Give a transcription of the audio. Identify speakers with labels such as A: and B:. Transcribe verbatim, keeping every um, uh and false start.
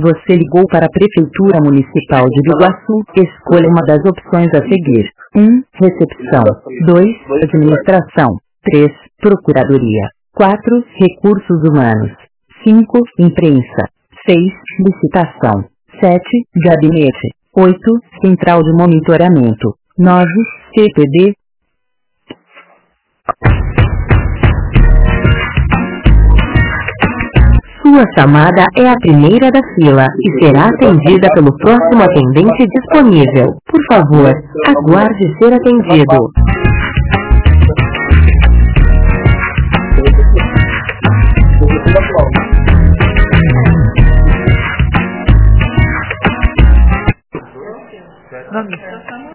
A: Você ligou para a Prefeitura Municipal de Biguaçu. Escolha uma das opções a seguir. um. Recepção. dois. Administração. três. Procuradoria. quatro. Recursos humanos. cinco. Imprensa. seis. Licitação. sete. Gabinete. oito. Central de monitoramento. nove. C P D. Sua chamada é a primeira da fila e será atendida pelo próximo atendente disponível. Por favor, aguarde ser atendido.
B: Thank you.